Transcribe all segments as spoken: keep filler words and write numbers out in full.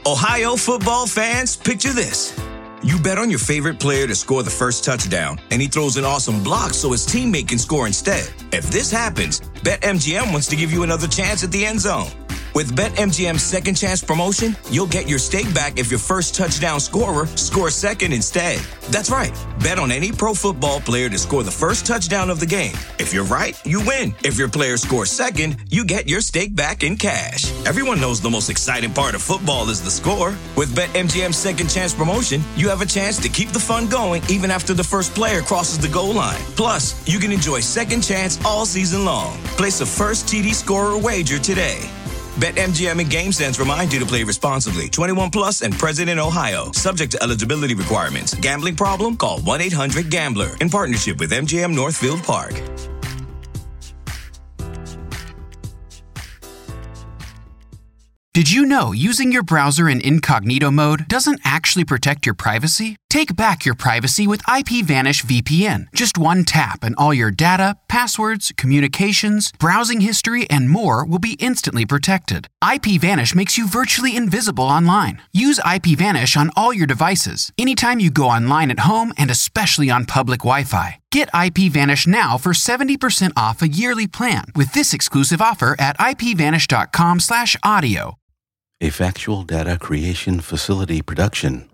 Ohio football fans, picture this. You bet on your favorite player to score the first touchdown, and he throws an awesome block so his teammate can score instead. If this happens, BetMGM wants to give you another chance at the end zone. With BetMGM's Second Chance promotion, you'll get your stake back if your first touchdown scorer scores second instead. That's right. Bet on any pro football player to score the first touchdown of the game. If you're right, you win. If your player scores second, you get your stake back in cash. Everyone knows the most exciting part of football is the score. With BetMGM's Second Chance promotion, you have a chance to keep the fun going even after the first player crosses the goal line. Plus, you can enjoy Second Chance all season long. Place a first T D scorer wager today. BetMGM and GameSense remind you to play responsibly. twenty-one plus and present in Ohio. Subject to eligibility requirements. Gambling problem? Call one eight hundred gambler. In partnership with M G M Northfield Park. Did you know using your browser in incognito mode doesn't actually protect your privacy? Take back your privacy with IPVanish V P N. Just one tap and all your data, passwords, communications, browsing history, and more will be instantly protected. IPVanish makes you virtually invisible online. Use IPVanish on all your devices, anytime you go online at home and especially on public Wi-Fi. Get IPVanish now for seventy percent off a yearly plan with this exclusive offer at ipvanish.com slash audio. A factual data creation facility production.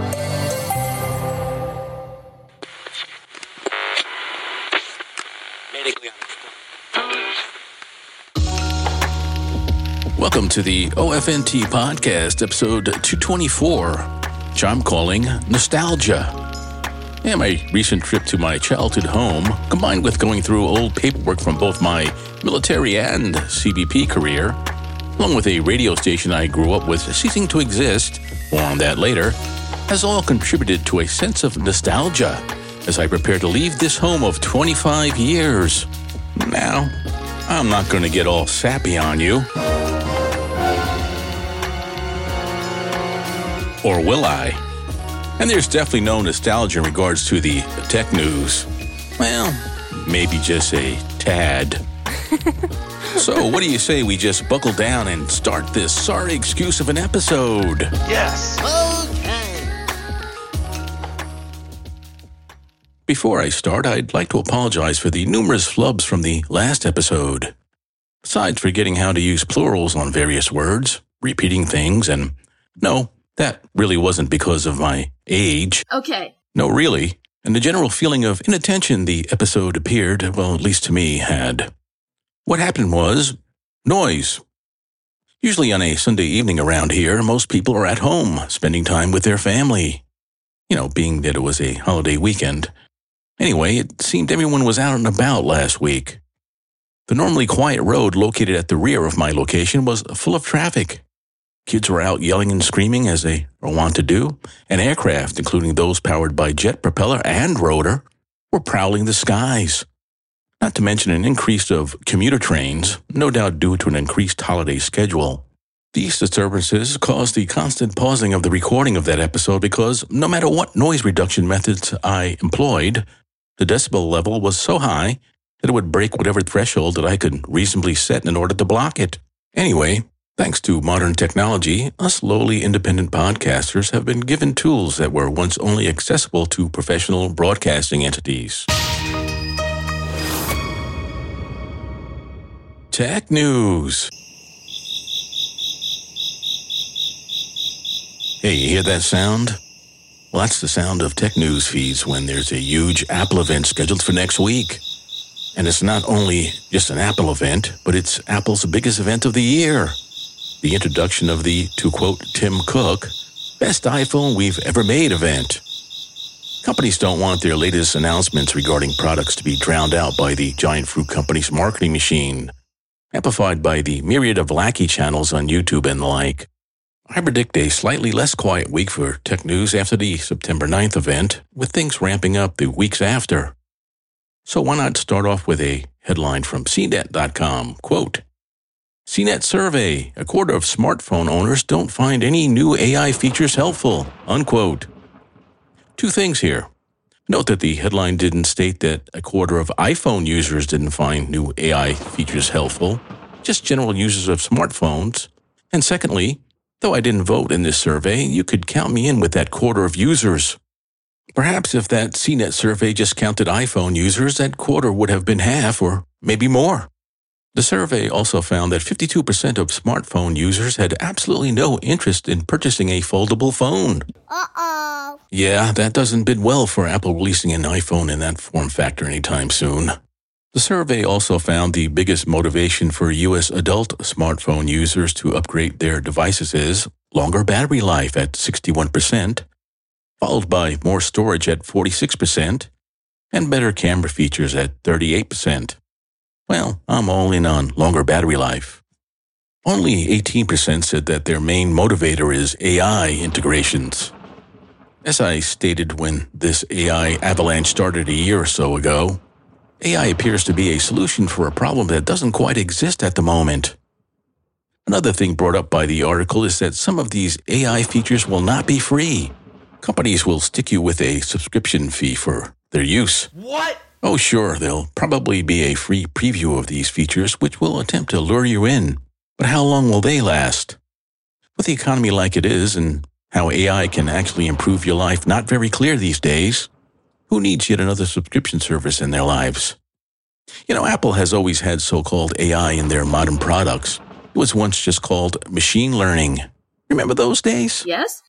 Welcome to the O F N T podcast, episode two twenty-four, which I'm calling Nostalgia. And my recent trip to my childhood home, combined with going through old paperwork from both my military and C B P career, along with a radio station I grew up with ceasing to exist, more on that later, has all contributed to a sense of nostalgia as I prepare to leave this home of twenty-five years. Now, I'm not going to get all sappy on you. Or will I? And there's definitely no nostalgia in regards to the tech news. Well, maybe just a tad. So, what do you say we just buckle down and start this sorry excuse of an episode? Yes. Okay. Before I start, I'd like to apologize for the numerous flubs from the last episode. Besides forgetting how to use plurals on various words, repeating things, and no, that really wasn't because of my age. Okay. No, really. And the general feeling of inattention the episode appeared, well, at least to me, had. What happened was noise. Usually on a Sunday evening around here, most people are at home, spending time with their family. You know, being that it was a holiday weekend. Anyway, it seemed everyone was out and about last week. The normally quiet road located at the rear of my location was full of traffic. Kids were out yelling and screaming as they are wont to do, and aircraft, including those powered by jet propeller and rotor, were prowling the skies. Not to mention an increase of commuter trains, no doubt due to an increased holiday schedule. These disturbances caused the constant pausing of the recording of that episode because no matter what noise reduction methods I employed, the decibel level was so high that it would break whatever threshold that I could reasonably set in order to block it. Anyway, thanks to modern technology, us lowly independent podcasters have been given tools that were once only accessible to professional broadcasting entities. Tech news. Hey, you hear that sound? Well, that's the sound of tech news feeds when there's a huge Apple event scheduled for next week. And it's not only just an Apple event, but it's Apple's biggest event of the year. The introduction of the, to quote Tim Cook, best iPhone we've ever made event. Companies don't want their latest announcements regarding products to be drowned out by the giant fruit company's marketing machine, amplified by the myriad of lackey channels on YouTube and the like. I predict a slightly less quiet week for tech news after the September ninth event, with things ramping up the weeks after. So why not start off with a headline from C net dot com, quote, C net survey, a quarter of smartphone owners don't find any new A I features helpful, unquote. Two things here. Note that the headline didn't state that a quarter of iPhone users didn't find new A I features helpful, just general users of smartphones. And secondly, Though I didn't vote in this survey, you could count me in with that quarter of users. Perhaps if that C net survey just counted iPhone users, that quarter would have been half or maybe more. The survey also found that fifty-two percent of smartphone users had absolutely no interest in purchasing a foldable phone. Uh-oh. Yeah, that doesn't bid well for Apple releasing an iPhone in that form factor anytime soon. The survey also found the biggest motivation for U S adult smartphone users to upgrade their devices is longer battery life at sixty-one percent, followed by more storage at forty-six percent, and better camera features at thirty-eight percent. Well, I'm all in on longer battery life. Only eighteen percent said that their main motivator is A I integrations. As I stated when this A I avalanche started a year or so ago, A I appears to be a solution for a problem that doesn't quite exist at the moment. Another thing brought up by the article is that some of these A I features will not be free. Companies will stick you with a subscription fee for their use. What? Oh, sure, there'll probably be a free preview of these features which will attempt to lure you in. But how long will they last? With the economy like it is and how A I can actually improve your life not very clear these days, who needs yet another subscription service in their lives? You know, Apple has always had so-called A I in their modern products. It was once just called machine learning. Remember those days? Yes.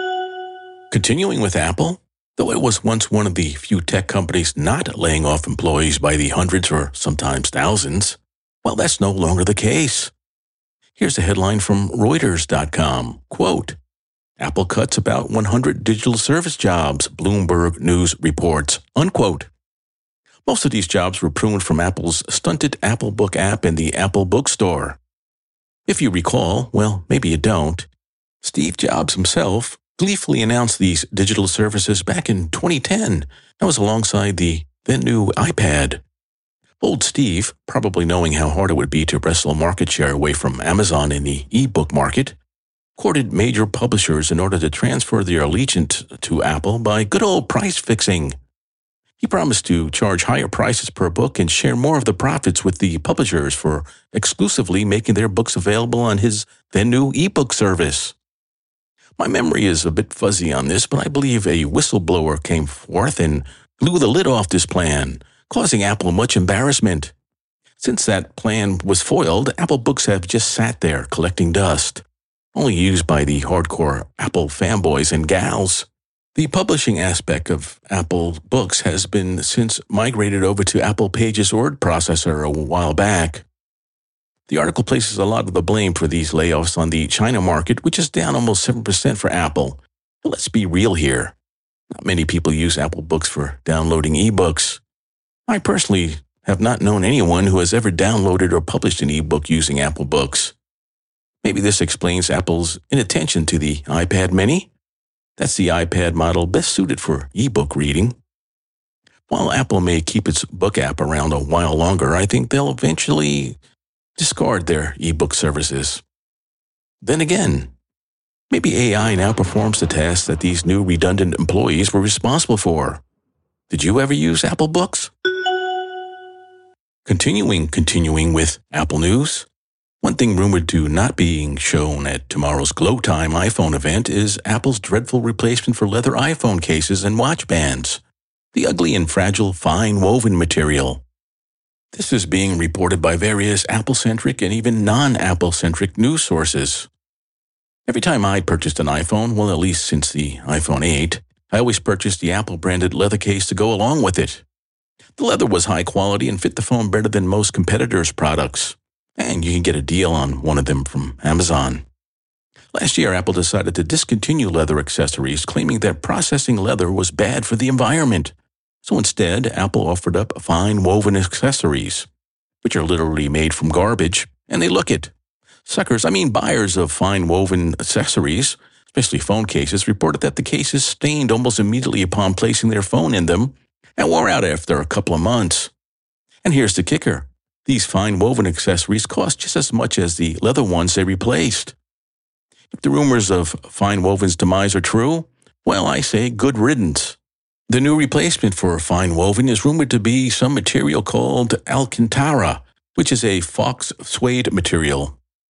Continuing with Apple, though it was once one of the few tech companies not laying off employees by the hundreds or sometimes thousands, well, that's no longer the case. Here's a headline from Reuters dot com. Quote, Apple cuts about one hundred digital service jobs, Bloomberg News reports. Unquote. Most of these jobs were pruned from Apple's stunted Apple Book app and the Apple Bookstore. If you recall, well, maybe you don't, Steve Jobs himself gleefully announced these digital services back in twenty ten. That was alongside the then new iPad. Old Steve, probably knowing how hard it would be to wrestle market share away from Amazon in the e-book market, courted major publishers in order to transfer their allegiance to Apple by good old price fixing. He promised to charge higher prices per book and share more of the profits with the publishers for exclusively making their books available on his then new e-book service. My memory is a bit fuzzy on this, but I believe a whistleblower came forth and blew the lid off this plan, causing Apple much embarrassment. Since that plan was foiled, Apple books have just sat there collecting dust, only used by the hardcore Apple fanboys and gals. The publishing aspect of Apple books has been since migrated over to Apple Pages word processor a while back. The article places a lot of the blame for these layoffs on the China market, which is down almost seven percent for Apple. But let's be real here. Not many people use Apple Books for downloading ebooks. I personally have not known anyone who has ever downloaded or published an ebook using Apple Books. Maybe this explains Apple's inattention to the iPad mini. That's the iPad model best suited for ebook reading. While Apple may keep its book app around a while longer, I think they'll eventually discard their ebook services. Then again, maybe A I now performs the tasks that these new redundant employees were responsible for. Did you ever use Apple Books? Continuing, continuing with Apple News. One thing rumored to not being shown at tomorrow's Glow Time iPhone event is Apple's dreadful replacement for leather iPhone cases and watch bands, the ugly and fragile fine woven material. This is being reported by various Apple-centric and even non-Apple-centric news sources. Every time I purchased an iPhone, well, at least since the iPhone eight, I always purchased the Apple-branded leather case to go along with it. The leather was high quality and fit the phone better than most competitors' products. And you can get a deal on one of them from Amazon. Last year, Apple decided to discontinue leather accessories, claiming that processing leather was bad for the environment. So instead, Apple offered up fine woven accessories, which are literally made from garbage, and they look it. Suckers, I mean buyers of fine woven accessories, especially phone cases, reported that the cases stained almost immediately upon placing their phone in them and wore out after a couple of months. And here's the kicker. These fine woven accessories cost just as much as the leather ones they replaced. If the rumors of fine woven's demise are true, well, I say good riddance. The new replacement for fine woven is rumored to be some material called Alcantara, which is a fox suede material.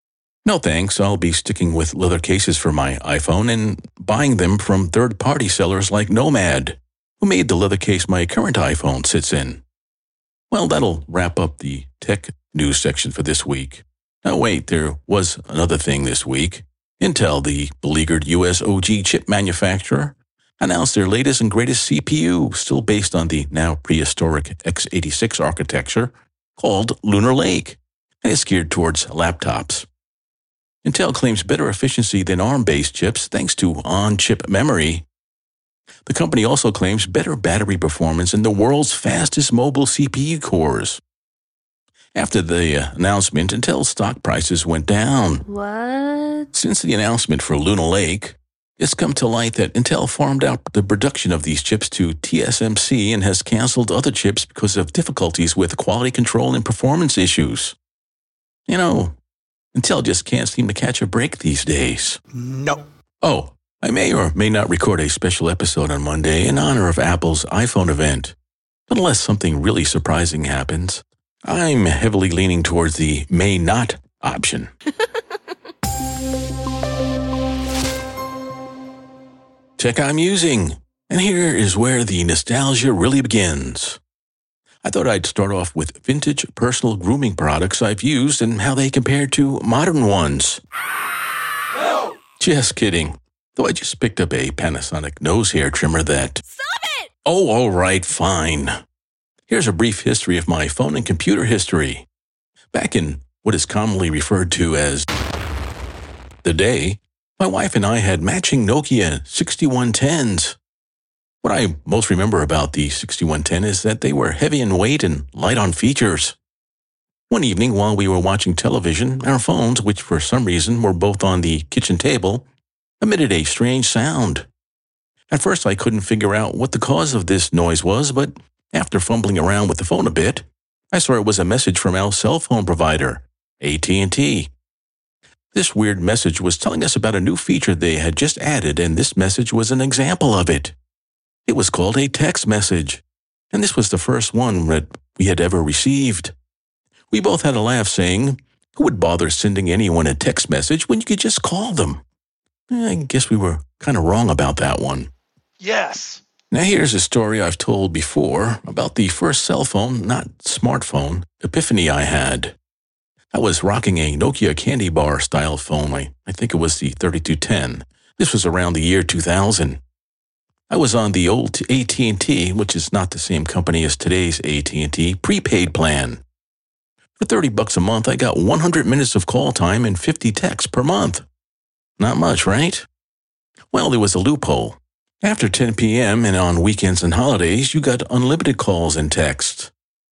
No thanks, I'll be sticking with leather cases for my iPhone and buying them from third-party sellers like Nomad, who made the leather case my current iPhone sits in. Well, that'll wrap up the tech news section for this week. Now wait, there was another thing this week. Intel, the beleaguered U S O G chip manufacturer, announced their latest and greatest C P U, still based on the now prehistoric x eighty-six architecture, called Lunar Lake, and is geared towards laptops. Intel claims better efficiency than ARM-based chips thanks to on-chip memory. The company also claims better battery performance and the world's fastest mobile C P U cores. After the uh, announcement, Intel's stock prices went down. What? Since the announcement for Lunar Lake, it's come to light that Intel farmed out the production of these chips to T S M C and has canceled other chips because of difficulties with quality control and performance issues. You know, Intel just can't seem to catch a break these days. No. Oh, I may or may not record a special episode on Monday in honor of Apple's iPhone event. But unless something really surprising happens, I'm heavily leaning towards the may not option. Tech I'm using, and here is where the nostalgia really begins. I thought I'd start off with vintage personal grooming products I've used and how they compare to modern ones. No. Just kidding. Though I just picked up a Panasonic nose hair trimmer that... Stop it! Oh, all right, fine. Here's a brief history of my phone and computer history. Back in what is commonly referred to as the day, my wife and I had matching Nokia sixty-one tens. What I most remember about the sixty-one ten is that they were heavy in weight and light on features. One evening while we were watching television, our phones, which for some reason were both on the kitchen table, emitted a strange sound. At first I couldn't figure out what the cause of this noise was, but after fumbling around with the phone a bit, I saw it was a message from our cell phone provider, A T and T. This weird message was telling us about a new feature they had just added, and this message was an example of it. It was called a text message, and this was the first one that we had ever received. We both had a laugh saying, who would bother sending anyone a text message when you could just call them? I guess we were kind of wrong about that one. Yes. Now here's a story I've told before about the first cell phone, not smartphone, epiphany I had. I was rocking a Nokia candy bar style phone. I, I think it was the thirty-two ten. This was around the year two thousand. I was on the old A T and T, which is not the same company as today's A T and T, prepaid plan. For thirty bucks a month, I got one hundred minutes of call time and fifty texts per month. Not much, right? Well, there was a loophole. After ten p.m. and on weekends and holidays, you got unlimited calls and texts.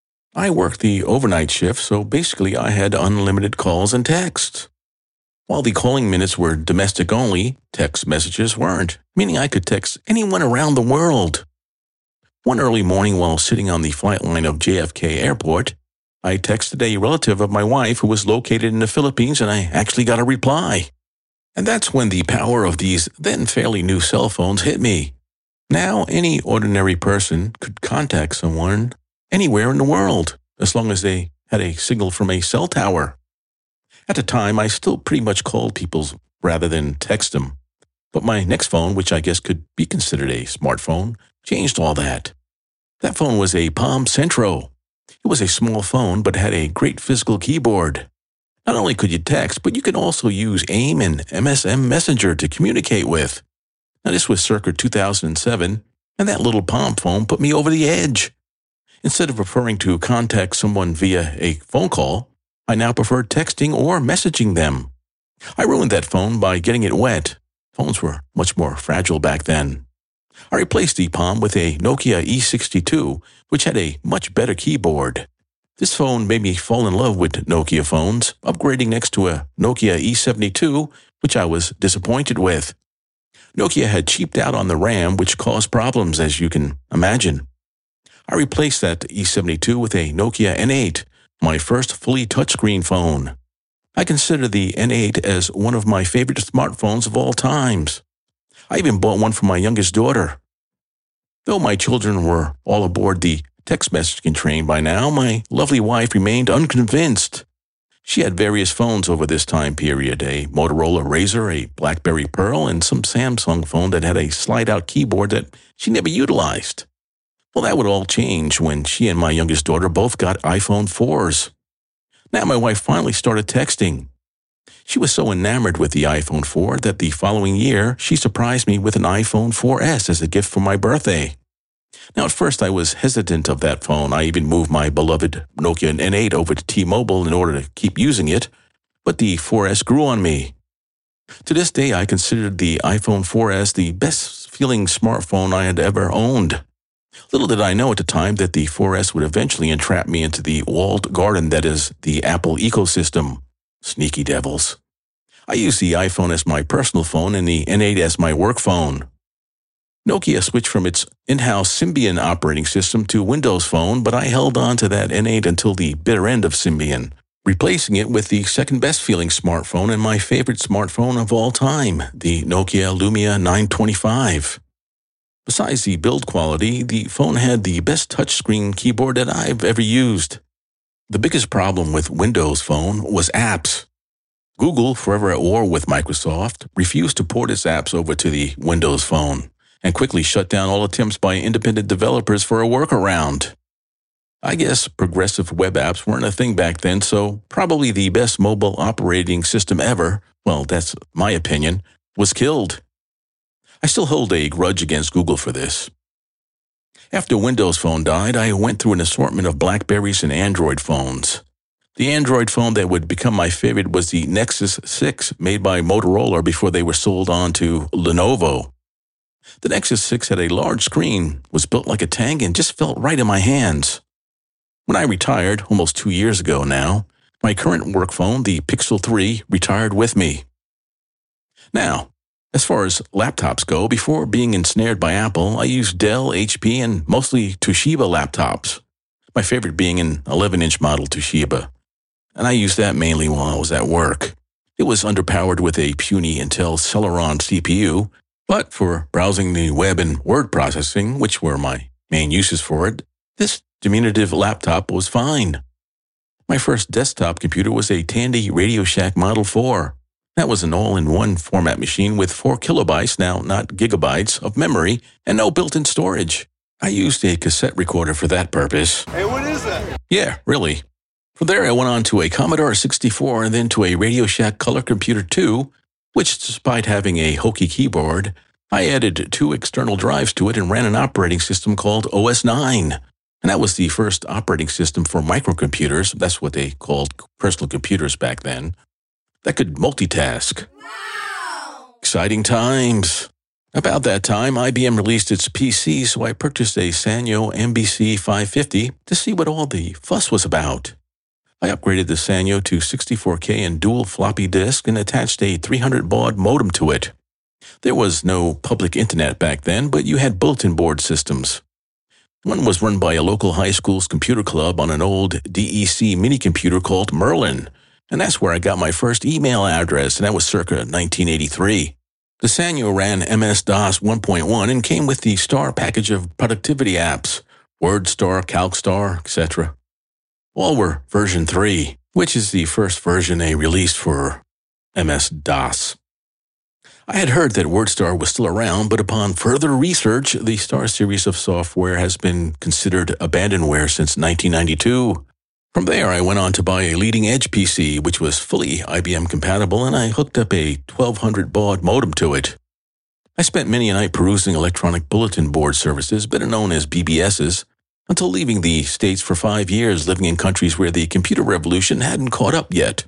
I worked the overnight shift, so basically I had unlimited calls and texts. While the calling minutes were domestic only, text messages weren't, meaning I could text anyone around the world. One early morning while sitting on the flight line of J F K Airport, I texted a relative of my wife who was located in the Philippines, and I actually got a reply. And that's when the power of these then fairly new cell phones hit me. Now, any ordinary person could contact someone anywhere in the world, as long as they had a signal from a cell tower. At the time, I still pretty much called people rather than text them. But my next phone, which I guess could be considered a smartphone, changed all that. That phone was a Palm Centro. It was a small phone, but had a great physical keyboard. Not only could you text, but you could also use AIM and M S N Messenger to communicate with. Now, this was circa two thousand seven, and that little Palm phone put me over the edge. Instead of preferring to contact someone via a phone call, I now prefer texting or messaging them. I ruined that phone by getting it wet. Phones were much more fragile back then. I replaced the Palm with a Nokia E sixty-two, which had a much better keyboard. This phone made me fall in love with Nokia phones, upgrading next to a Nokia E seventy-two, which I was disappointed with. Nokia had cheaped out on the RAM, which caused problems, as you can imagine. I replaced that E seventy-two with a Nokia N eight, my first fully touchscreen phone. I consider the N eight as one of my favorite smartphones of all times. I even bought one for my youngest daughter. Though my children were all aboard the text messaging train by now, my lovely wife remained unconvinced. She had various phones over this time period, a Motorola Razr, a BlackBerry Pearl, and some Samsung phone that had a slide-out keyboard that she never utilized. Well, that would all change when she and my youngest daughter both got iPhone fours. Now my wife finally started texting. She was so enamored with the iPhone four that the following year, she surprised me with an iPhone four S as a gift for my birthday. Now, at first, I was hesitant of that phone. I even moved my beloved Nokia N eight over to T-Mobile in order to keep using it, but the four S grew on me. To this day, I considered the iPhone four S the best-feeling smartphone I had ever owned. Little did I know at the time that the four S would eventually entrap me into the walled garden that is the Apple ecosystem. Sneaky devils. I used the iPhone as my personal phone and the N eight as my work phone. Nokia switched from its in-house Symbian operating system to Windows Phone, but I held on to that N eight until the bitter end of Symbian, replacing it with the second-best-feeling smartphone and my favorite smartphone of all time, the Nokia Lumia nine twenty-five. Besides the build quality, the phone had the best touchscreen keyboard that I've ever used. The biggest problem with Windows Phone was apps. Google, forever at war with Microsoft, refused to port its apps over to the Windows Phone, and quickly shut down all attempts by independent developers for a workaround. I guess progressive web apps weren't a thing back then, so probably the best mobile operating system ever, well, that's my opinion, was killed. I still hold a grudge against Google for this. After Windows Phone died, I went through an assortment of BlackBerries and Android phones. The Android phone that would become my favorite was the Nexus six, made by Motorola before they were sold on to Lenovo. The Nexus six had a large screen, was built like a tank, and just felt right in my hands. When I retired, almost two years ago now, my current work phone, the Pixel three, retired with me. Now, as far as laptops go, before being ensnared by Apple, I used Dell, H P, and mostly Toshiba laptops, my favorite being an eleven-inch model Toshiba. And I used that mainly while I was at work. It was underpowered with a puny Intel Celeron C P U, but for browsing the web and word processing, which were my main uses for it, this diminutive laptop was fine. My first desktop computer was a Tandy Radio Shack Model four. That was an all-in-one format machine with four kilobytes, now not gigabytes, of memory and no built-in storage. I used a cassette recorder for that purpose. Hey, what is that? Yeah, really. From there, I went on to a Commodore sixty-four and then to a Radio Shack Color Computer two, which, despite having a hokey keyboard, I added two external drives to it and ran an operating system called O S nine. And that was the first operating system for microcomputers, that's what they called personal computers back then, that could multitask. Wow! Exciting times. About that time, I B M released its P C, so I purchased a Sanyo M B C five fifty to see what all the fuss was about. I upgraded the Sanyo to sixty-four K and dual floppy disk and attached a three hundred baud modem to it. There was no public internet back then, but you had bulletin board systems. One was run by a local high school's computer club on an old D E C minicomputer called Merlin, and that's where I got my first email address, and that was circa nineteen eighty-three. The Sanyo ran M S DOS one point one and came with the Star package of productivity apps, WordStar, CalcStar, et cetera. All were version three, which is the first version they released for M S DOS. I had heard that WordStar was still around, but upon further research, the Star series of software has been considered abandonware since nineteen ninety-two. From there, I went on to buy a leading-edge P C, which was fully I B M compatible, and I hooked up a twelve hundred baud modem to it. I spent many a night perusing electronic bulletin board services, better known as B B Ss, until leaving the States for five years, living in countries where the computer revolution hadn't caught up yet.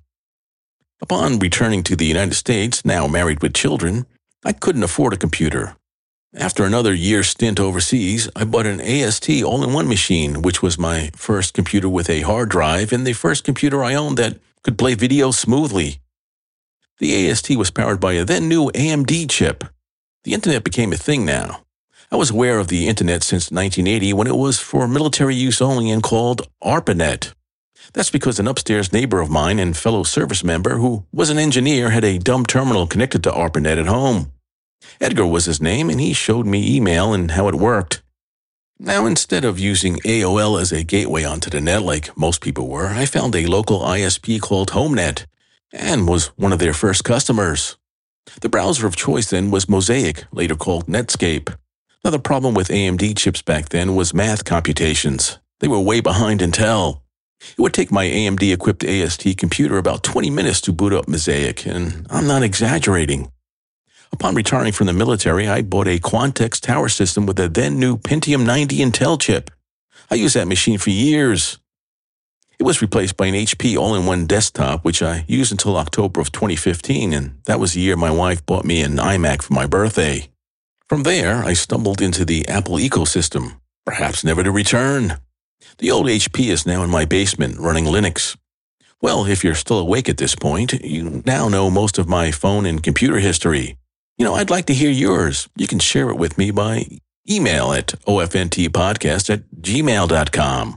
Upon returning to the United States, now married with children, I couldn't afford a computer. After another year's stint overseas, I bought an A S T all-in-one machine, which was my first computer with a hard drive and the first computer I owned that could play video smoothly. The A S T was powered by a then-new A M D chip. The Internet became a thing now. I was aware of the Internet since nineteen eighty when it was for military use only and called ARPANET. That's because an upstairs neighbor of mine and fellow service member who was an engineer had a dumb terminal connected to ARPANET at home. Edgar was his name, and he showed me email and how it worked. Now, instead of using A O L as a gateway onto the net like most people were, I found a local I S P called HomeNet and was one of their first customers. The browser of choice then was Mosaic, later called Netscape. Now, the problem with A M D chips back then was math computations. They were way behind Intel. It would take my A M D-equipped A S T computer about twenty minutes to boot up Mosaic, and I'm not exaggerating. Upon retiring from the military, I bought a Quantex tower system with a then-new Pentium ninety Intel chip. I used that machine for years. It was replaced by an H P all-in-one desktop, which I used until October of twenty fifteen, and that was the year my wife bought me an iMac for my birthday. From there, I stumbled into the Apple ecosystem, perhaps never to return. The old H P is now in my basement running Linux. Well, if you're still awake at this point, you now know most of my phone and computer history. You know, I'd like to hear yours. You can share it with me by email at O F N T podcast at gmail dot com.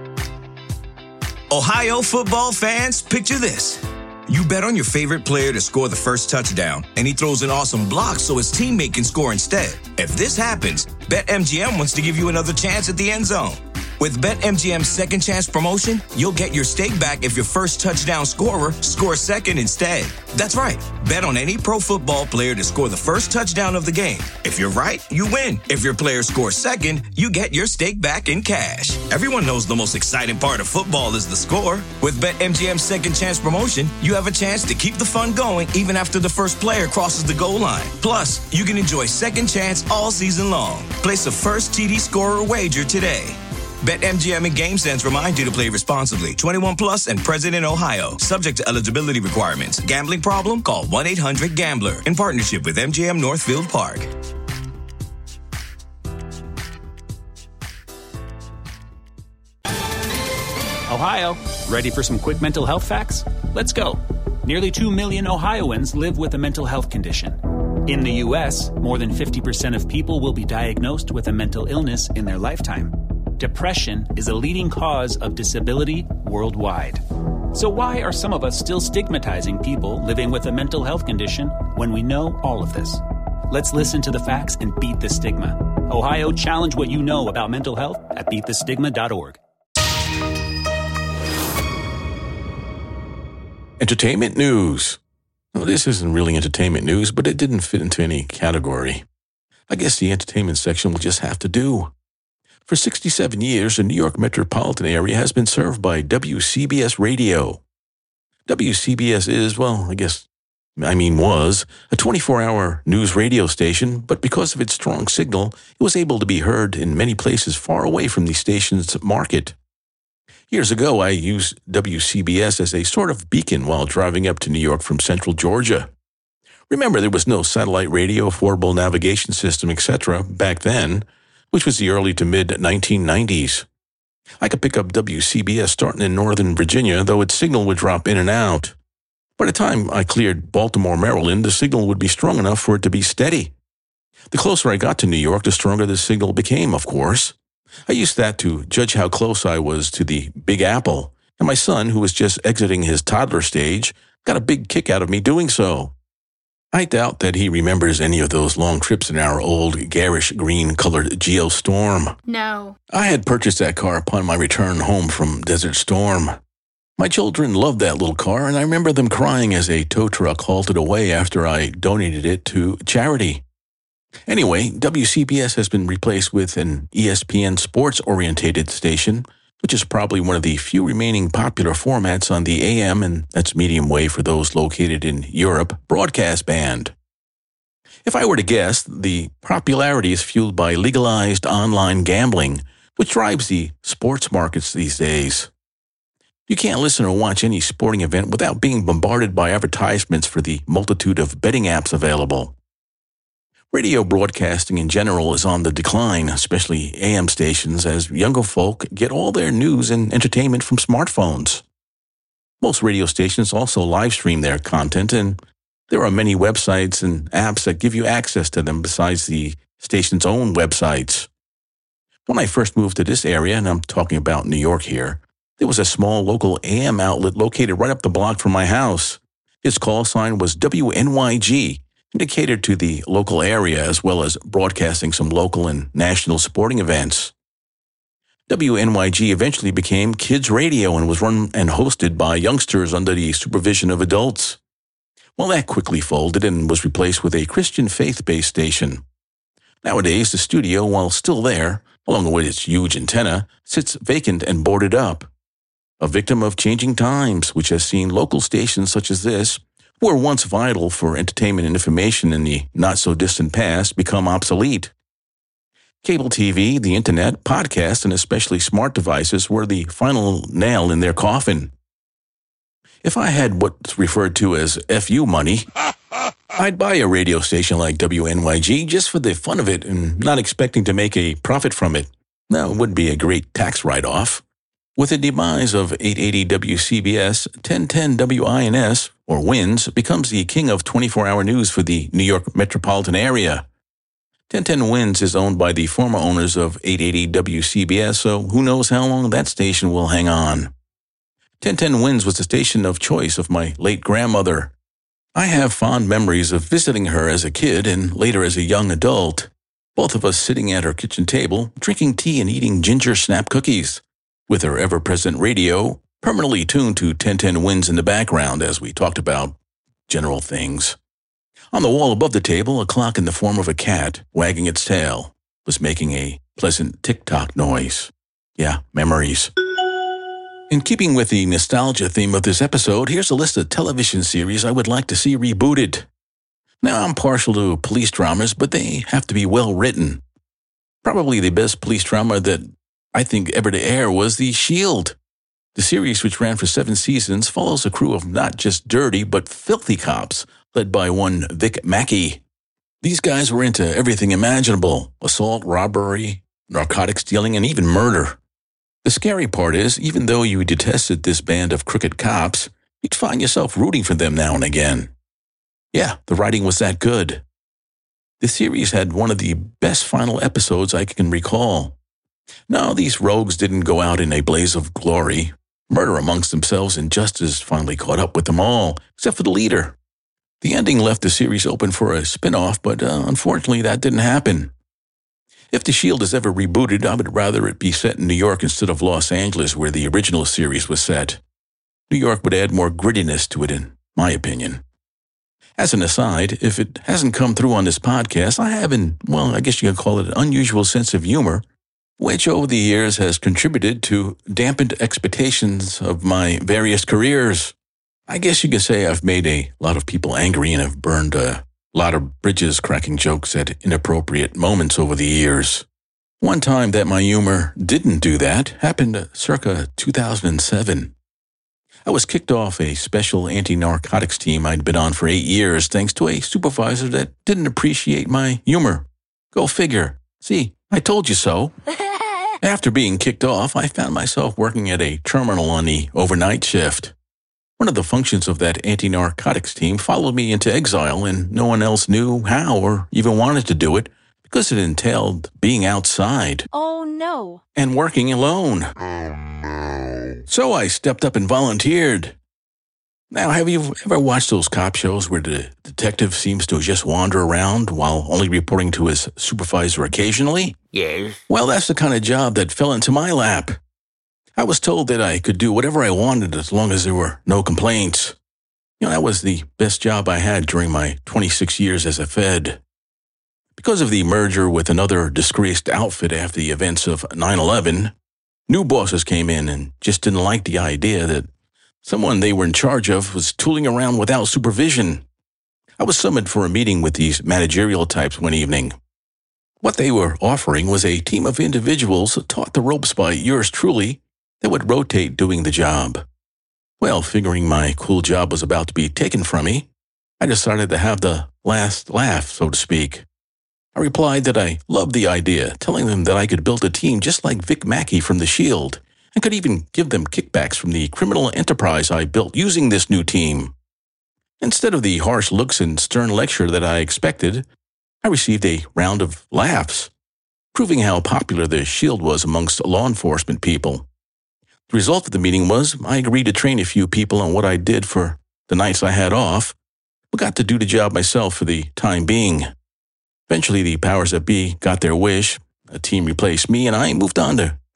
Ohio football fans, picture this. You bet on your favorite player to score the first touchdown, and he throws an awesome block so his teammate can score instead. If this happens, BetMGM wants to give you another chance at the end zone. With BetMGM's Second Chance promotion, you'll get your stake back if your first touchdown scorer scores second instead. That's right. Bet on any pro football player to score the first touchdown of the game. If you're right, you win. If your player scores second, you get your stake back in cash. Everyone knows the most exciting part of football is the score. With BetMGM's Second Chance promotion, you have a chance to keep the fun going even after the first player crosses the goal line. Plus, you can enjoy Second Chance all season long. Place a first T D scorer wager today. BetMGM and GameSense remind you to play responsibly. twenty-one plus and present in Ohio. Subject to eligibility requirements. Gambling problem? Call one eight hundred gambler. In partnership with M G M Northfield Park. Ohio, ready for some quick mental health facts? Let's go. Nearly two million Ohioans live with a mental health condition. In the U S, more than fifty percent of people will be diagnosed with a mental illness in their lifetime. Depression is a leading cause of disability worldwide. So why are some of us still stigmatizing people living with a mental health condition when we know all of this? Let's listen to the facts and beat the stigma. Ohio, challenge what you know about mental health at beat the stigma dot org. Entertainment news. Well, this isn't really entertainment news, but it didn't fit into any category. I guess the entertainment section will just have to do. For sixty-seven years, the New York metropolitan area has been served by W C B S Radio. W C B S is, well, I guess, I mean was, a twenty-four hour news radio station, but because of its strong signal, it was able to be heard in many places far away from the station's market. Years ago, I used W C B S as a sort of beacon while driving up to New York from central Georgia. Remember, there was no satellite radio, affordable navigation system, et cetera back then, which was the early to mid nineteen nineties. I could pick up W C B S starting in Northern Virginia, though its signal would drop in and out. By the time I cleared Baltimore, Maryland, the signal would be strong enough for it to be steady. The closer I got to New York, the stronger the signal became, of course. I used that to judge how close I was to the Big Apple, and my son, who was just exiting his toddler stage, got a big kick out of me doing so. I doubt that he remembers any of those long trips in our old garish green-colored Geo Storm. No. I had purchased that car upon my return home from Desert Storm. My children loved that little car, and I remember them crying as a tow truck halted away after I donated it to charity. Anyway, W C B S has been replaced with an E S P N sports-orientated station, which is probably one of the few remaining popular formats on the A M, and that's medium wave for those located in Europe, broadcast band. If I were to guess, the popularity is fueled by legalized online gambling, which drives the sports markets these days. You can't listen or watch any sporting event without being bombarded by advertisements for the multitude of betting apps available. Radio broadcasting in general is on the decline, especially A M stations, as younger folk get all their news and entertainment from smartphones. Most radio stations also live stream their content, and there are many websites and apps that give you access to them besides the station's own websites. When I first moved to this area, and I'm talking about New York here, there was a small local A M outlet located right up the block from my house. Its call sign was W N Y G, indicated to the local area, as well as broadcasting some local and national sporting events. W N Y G eventually became kids radio and was run and hosted by youngsters under the supervision of adults. Well, that quickly folded and was replaced with a Christian faith-based station. Nowadays, the studio, while still there, along with its huge antenna, sits vacant and boarded up. A victim of changing times, which has seen local stations such as this, who were once vital for entertainment and information in the not-so-distant past, become obsolete. Cable T V, the internet, podcasts, and especially smart devices were the final nail in their coffin. If I had what's referred to as F U money, I'd buy a radio station like W N Y G just for the fun of it and not expecting to make a profit from it. Now, it would be a great tax write-off. With the demise of eight eighty W C B S, ten ten W I N S, or W I N S, becomes the king of twenty-four hour news for the New York metropolitan area. ten ten W I N S is owned by the former owners of eight eighty W C B S, so who knows how long that station will hang on. ten ten W I N S was the station of choice of my late grandmother. I have fond memories of visiting her as a kid and later as a young adult, both of us sitting at her kitchen table, drinking tea and eating ginger snap cookies, with her ever-present radio permanently tuned to ten ten W I N S in the background as we talked about general things. On the wall above the table, a clock in the form of a cat, wagging its tail, was making a pleasant tick-tock noise. Yeah, memories. In keeping with the nostalgia theme of this episode, here's a list of television series I would like to see rebooted. Now, I'm partial to police dramas, but they have to be well written. Probably the best police drama that I think ever to air was The Shield. The series, which ran for seven seasons, follows a crew of not just dirty but filthy cops, led by one Vic Mackey. These guys were into everything imaginable: assault, robbery, narcotics dealing, and even murder. The scary part is, even though you detested this band of crooked cops, you'd find yourself rooting for them now and again. Yeah, the writing was that good. The series had one of the best final episodes I can recall. No, these rogues didn't go out in a blaze of glory. Murder amongst themselves and justice finally caught up with them all, except for the leader. The ending left the series open for a spin-off, but uh, unfortunately that didn't happen. If The Shield is ever rebooted, I would rather it be set in New York instead of Los Angeles, where the original series was set. New York would add more grittiness to it, in my opinion. As an aside, if it hasn't come through on this podcast, I have an, well, I guess you could call it an unusual sense of humor, which over the years has contributed to dampened expectations of my various careers. I guess you could say I've made a lot of people angry and have burned a lot of bridges cracking jokes at inappropriate moments over the years. One time that my humor didn't do that happened circa two thousand seven. I was kicked off a special anti-narcotics team I'd been on for eight years thanks to a supervisor that didn't appreciate my humor. Go figure. See, I told you so. After being kicked off, I found myself working at a terminal on the overnight shift. One of the functions of that anti-narcotics team followed me into exile, and no one else knew how or even wanted to do it because it entailed being outside. Oh, no. And working alone. Oh, no. So I stepped up and volunteered. Now, have you ever watched those cop shows where the detective seems to just wander around while only reporting to his supervisor occasionally? Yes. Well, that's the kind of job that fell into my lap. I was told that I could do whatever I wanted as long as there were no complaints. You know, that was the best job I had during my twenty-six years as a Fed. Because of the merger with another disgraced outfit after the events of nine eleven, new bosses came in and just didn't like the idea that someone they were in charge of was tooling around without supervision. I was summoned for a meeting with these managerial types one evening. What they were offering was a team of individuals taught the ropes by yours truly that would rotate doing the job. Well, figuring my cool job was about to be taken from me, I decided to have the last laugh, so to speak. I replied that I loved the idea, telling them that I could build a team just like Vic Mackey from The Shield, and could even give them kickbacks from the criminal enterprise I built using this new team. Instead of the harsh looks and stern lecture that I expected, I received a round of laughs, proving how popular The Shield was amongst law enforcement people. The result of the meeting was I agreed to train a few people on what I did for the nights I had off, but got to do the job myself for the time being. Eventually, the powers that be got their wish. A team replaced me, and I moved on to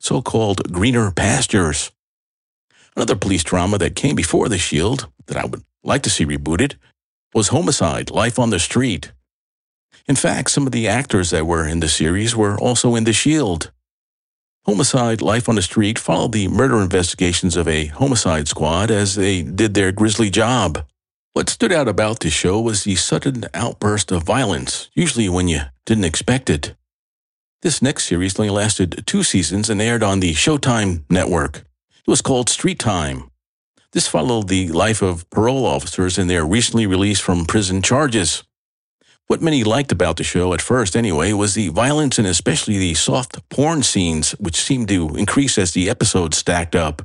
so-called greener pastures. Another police drama that came before The Shield that I would like to see rebooted was Homicide: Life on the Street. In fact, some of the actors that were in the series were also in The Shield. Homicide: Life on the Street followed the murder investigations of a homicide squad as they did their grisly job. What stood out about this show was the sudden outburst of violence, usually when you didn't expect it. This next series only lasted two seasons and aired on the Showtime network. It was called Street Time. This followed the life of parole officers and their recently released from prison charges. What many liked about the show, at first anyway, was the violence and especially the soft porn scenes, which seemed to increase as the episodes stacked up.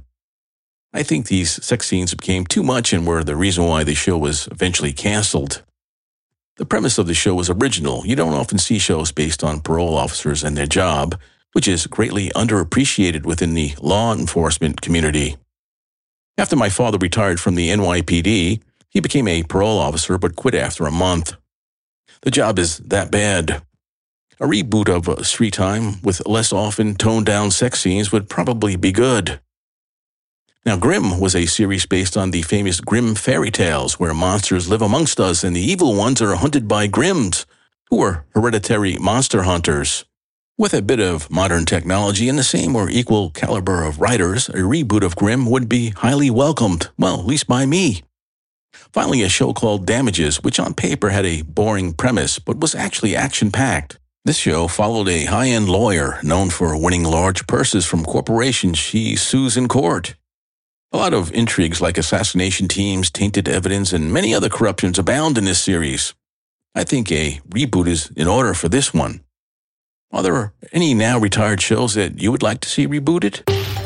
I think these sex scenes became too much and were the reason why the show was eventually canceled. The premise of the show was original. You don't often see shows based on parole officers and their job, which is greatly underappreciated within the law enforcement community. After my father retired from the N Y P D, he became a parole officer but quit after a month. The job is that bad. A reboot of Street Time with less often toned-down sex scenes would probably be good. Now, Grimm was a series based on the famous Grimm fairy tales, where monsters live amongst us and the evil ones are hunted by Grimms, who are hereditary monster hunters. With a bit of modern technology and the same or equal caliber of writers, a reboot of Grimm would be highly welcomed, well, at least by me. Finally, a show called Damages, which on paper had a boring premise, but was actually action-packed. This show followed a high-end lawyer known for winning large purses from corporations she sues in court. A lot of intrigues like assassination teams, tainted evidence, and many other corruptions abound in this series. I think a reboot is in order for this one. Are there any now retired shows that you would like to see rebooted?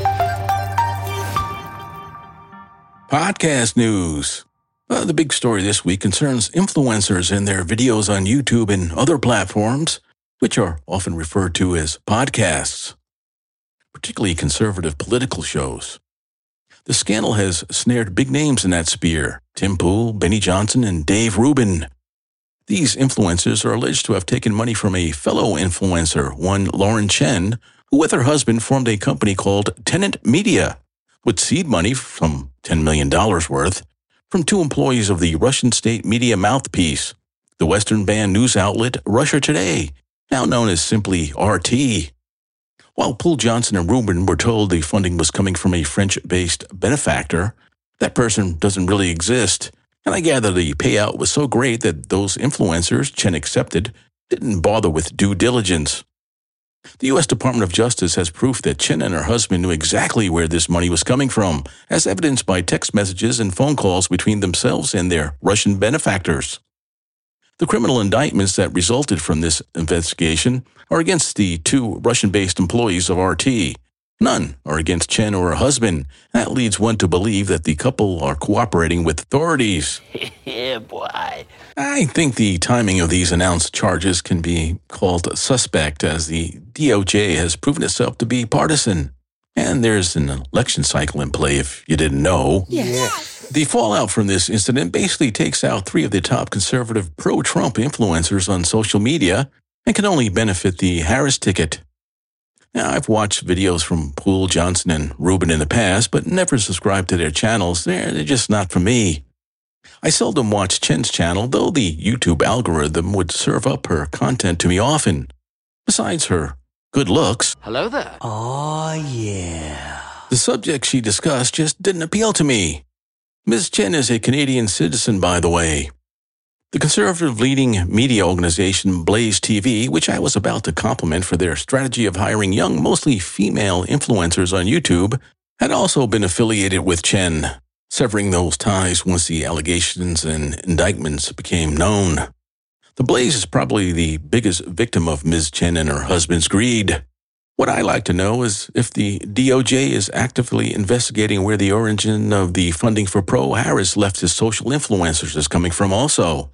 Podcast news. Uh, the big story this week concerns influencers and their videos on YouTube and other platforms, which are often referred to as podcasts, particularly conservative political shows. The scandal has snared big names in that sphere: Tim Pool, Benny Johnson, and Dave Rubin. These influencers are alleged to have taken money from a fellow influencer, one Lauren Chen, who with her husband formed a company called Tenant Media, with seed money from ten million dollars worth from two employees of the Russian state media mouthpiece, the Western-banned news outlet Russia Today, now known as simply R T. While Poole, Johnson, and Rubin were told the funding was coming from a French-based benefactor, that person doesn't really exist, and I gather the payout was so great that those influencers, Chen accepted, didn't bother with due diligence. The U S Department of Justice has proof that Chen and her husband knew exactly where this money was coming from, as evidenced by text messages and phone calls between themselves and their Russian benefactors. The criminal indictments that resulted from this investigation are against the two Russian-based employees of R T. None are against Chen or her husband. That leads one to believe that the couple are cooperating with authorities. Yeah, boy. I think the timing of these announced charges can be called suspect, as the D O J has proven itself to be partisan. And there's an election cycle in play, if you didn't know. Yes. The fallout from this incident basically takes out three of the top conservative pro-Trump influencers on social media and can only benefit the Harris ticket. Now, I've watched videos from Poole, Johnson, and Rubin in the past, but never subscribed to their channels. They're, they're just not for me. I seldom watch Chen's channel, though the YouTube algorithm would serve up her content to me often. Besides her good looks, Hello there. Oh, yeah. the subject she discussed just didn't appeal to me. Miz Chen is a Canadian citizen, by the way. The conservative leading media organization Blaze T V, which I was about to compliment for their strategy of hiring young, mostly female influencers on YouTube, had also been affiliated with Chen, severing those ties once the allegations and indictments became known. The Blaze is probably the biggest victim of Miz Chen and her husband's greed. What I like to know is if the D O J is actively investigating where the origin of the funding for pro-Harris leftist social influencers is coming from also.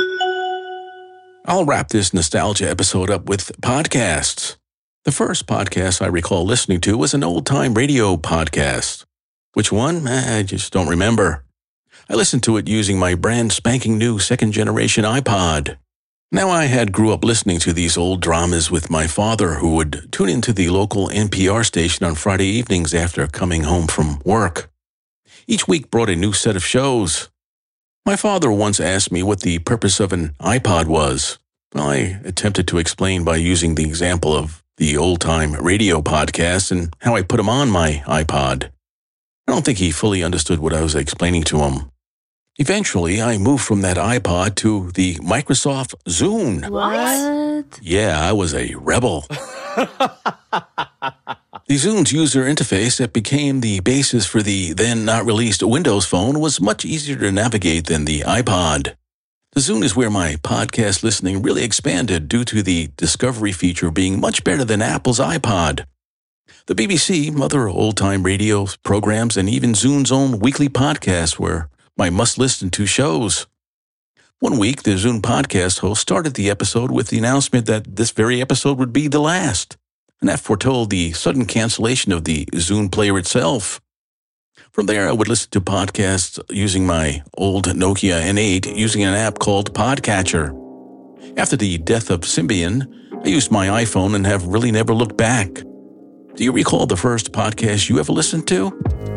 I'll wrap this nostalgia episode up with podcasts. The first podcast I recall listening to was an old-time radio podcast. Which one? I just don't remember. I listened to it using my brand spanking new second-generation iPod. Now, I had grew up listening to these old dramas with my father, who would tune into the local N P R station on Friday evenings after coming home from work. Each week brought a new set of shows. My father once asked me what the purpose of an iPod was. Well, I attempted to explain by using the example of the old-time radio podcast and how I put them on my iPod. I don't think he fully understood what I was explaining to him. Eventually, I moved from that iPod to the Microsoft Zune. What? Yeah, I was a rebel. The Zune's user interface that became the basis for the then-not-released Windows Phone was much easier to navigate than the iPod. The Zune is where my podcast listening really expanded due to the Discovery feature being much better than Apple's iPod. The B B C, other old-time radio programs, and even Zune's own weekly podcast were my must-listen-to shows. One week, the Zune podcast host started the episode with the announcement that this very episode would be the last, and that foretold the sudden cancellation of the Zune player itself. From there, I would listen to podcasts using my old Nokia N eight using an app called Podcatcher. After the death of Symbian, I used my iPhone and have really never looked back. Do you recall the first podcast you ever listened to?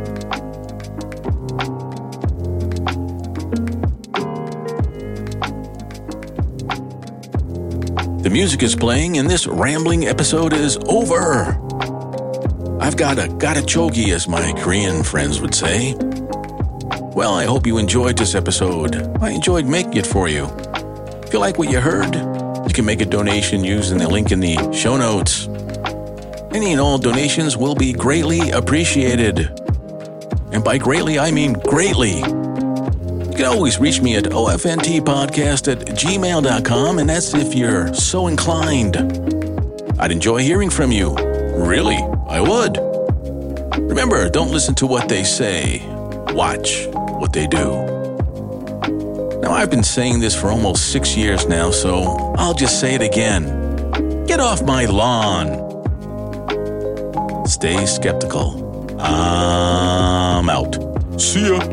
The music is playing and this rambling episode is over. I've got a got a chogi, as my Korean friends would say. Well, I hope you enjoyed this episode. I enjoyed making it for you. If you like what you heard, you can make a donation using the link in the show notes. Any and all donations will be greatly appreciated. And by greatly, I mean greatly. You can always reach me at O F N T podcast at gmail dot com, and that's if you're so inclined. I'd enjoy hearing from you. Really, I would. Remember, don't listen to what they say. Watch what they do. Now, I've been saying this for almost six years now, so I'll just say it again. Get off my lawn. Stay skeptical. I'm out. See ya.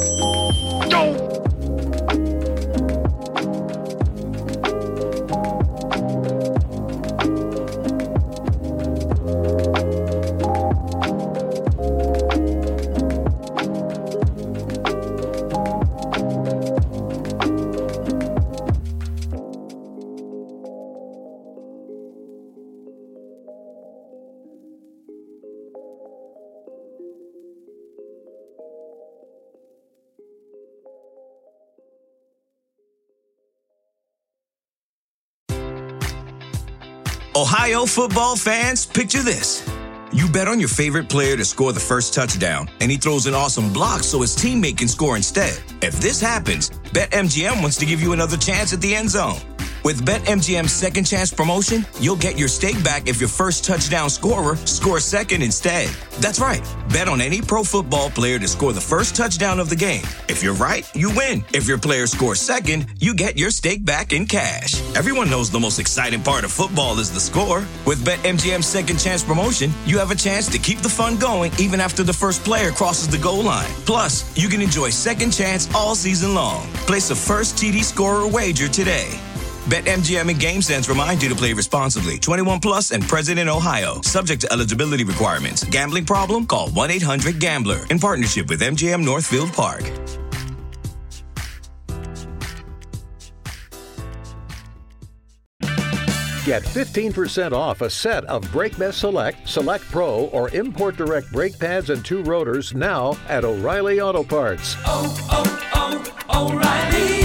Ohio football fans, picture this. You bet on your favorite player to score the first touchdown, and he throws an awesome block so his teammate can score instead. If this happens, BetMGM wants to give you another chance at the end zone. With BetMGM's Second Chance promotion, you'll get your stake back if your first touchdown scorer scores second instead. That's right. Bet on any pro football player to score the first touchdown of the game. If you're right, you win. If your player scores second, you get your stake back in cash. Everyone knows the most exciting part of football is the score. With BetMGM's Second Chance promotion, you have a chance to keep the fun going even after the first player crosses the goal line. Plus, you can enjoy Second Chance all season long. Place a first T D scorer wager today. BetMGM and GameSense remind you to play responsibly. twenty-one plus and present in Ohio. Subject to eligibility requirements. Gambling problem? Call one eight hundred gambler. In partnership with M G M Northfield Park. Get fifteen percent off a set of BrakeBest Select, Select Pro, or Import Direct brake pads and two rotors now at O'Reilly Auto Parts. Oh, oh, oh, O'Reilly